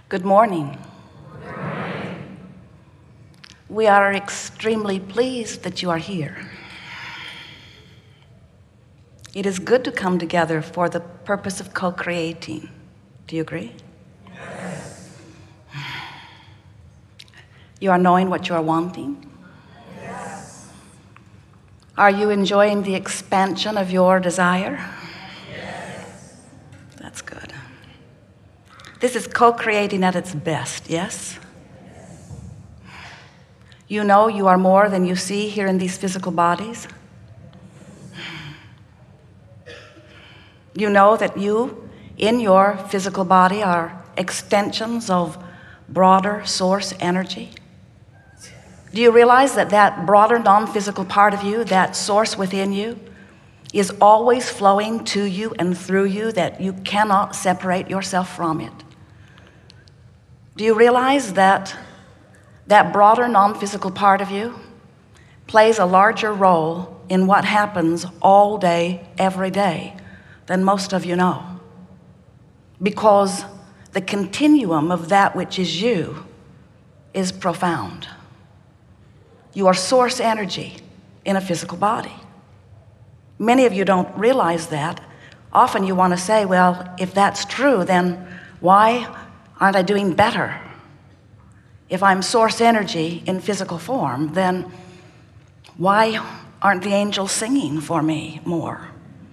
Good morning. We are extremely pleased that you are here. It is good to come together for the purpose of co-creating. Do you agree? Yes. You are knowing what you are wanting? Yes. Are you enjoying the expansion of your desire? Yes. That's good. This is co-creating at its best, yes? You know you are more than you see here in these physical bodies. You know that you, in your physical body, are extensions of broader source energy. Do you realize that that broader non-physical part of you, that source within you, is always flowing to you and through you, that you cannot separate yourself from it? Do you realize that that broader non-physical part of you plays a larger role in what happens all day, every day, than most of you know? Because the continuum of that which is you is profound. You are source energy in a physical body. Many of you don't realize that. Often you want to say, well, if that's true, then why aren't I doing better? If I'm source energy in physical form, then why aren't the angels singing for me more?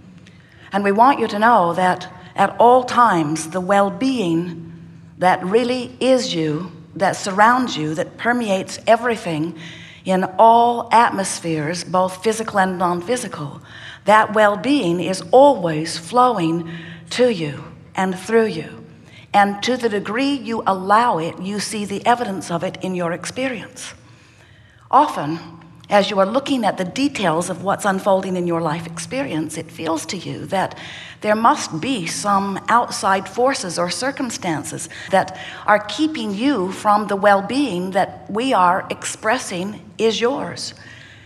And we want you to know that at all times, the well-being that really is you, that surrounds you, that permeates everything in all atmospheres, both physical and non-physical, that well-being is always flowing to you and through you. And to the degree you allow it, you see the evidence of it in your experience. Often, as you are looking at the details of what's unfolding in your life experience, it feels to you that there must be some outside forces or circumstances that are keeping you from the well-being that we are expressing is yours.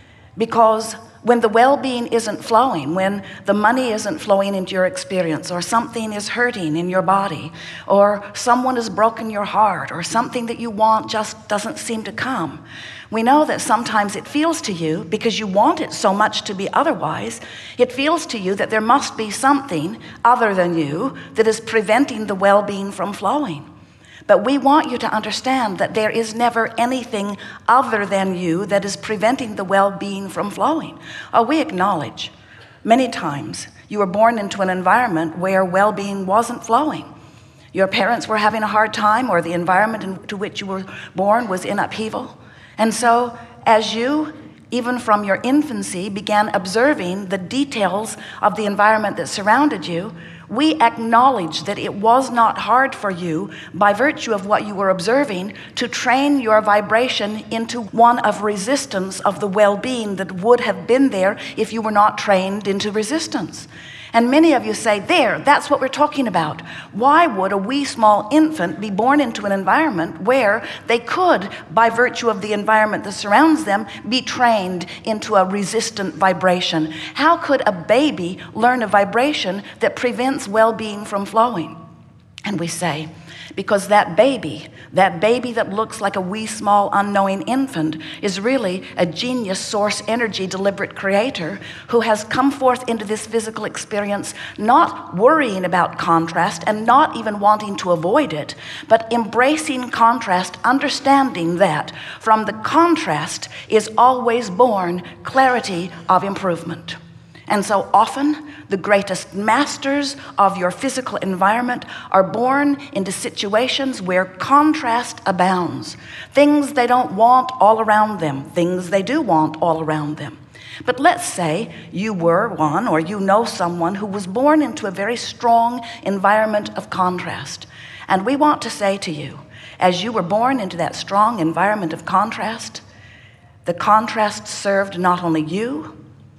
Because when the well-being isn't flowing, when the money isn't flowing into your experience, or something is hurting in your body, or someone has broken your heart, or something that you want just doesn't seem to come, we know that sometimes it feels to you, because you want it so much to be otherwise, it feels to you that there must be something other than you that is preventing the well-being from flowing. But we want you to understand that there is never anything other than you that is preventing the well-being from flowing. We acknowledge many times you were born into an environment where well-being wasn't flowing. Your parents were having a hard time, or the environment into which you were born was in upheaval. And so as you, even from your infancy, began observing the details of the environment that surrounded you, we acknowledge that it was not hard for you, by virtue of what you were observing, to train your vibration into one of resistance of the well-being that would have been there if you were not trained into resistance. And many of you say, that's what we're talking about. Why would a wee small infant be born into an environment where they could, by virtue of the environment that surrounds them, be trained into a resistant vibration? How could a baby learn a vibration that prevents well-being from flowing? And we say, because that baby that looks like a wee small unknowing infant is really a genius source energy deliberate creator who has come forth into this physical experience not worrying about contrast and not even wanting to avoid it, but embracing contrast, understanding that from the contrast is always born clarity of improvement. And so often, the greatest masters of your physical environment are born into situations where contrast abounds. Things they don't want all around them, things they do want all around them. But let's say you were one, or you know someone who was born into a very strong environment of contrast. And we want to say to you, as you were born into that strong environment of contrast, the contrast served not only you,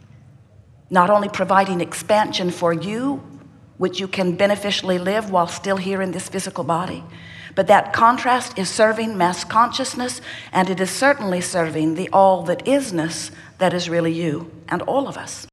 not only providing expansion for you, which you can beneficially live while still here in this physical body, but that contrast is serving mass consciousness, and it is certainly serving the all that isness that is really you and all of us.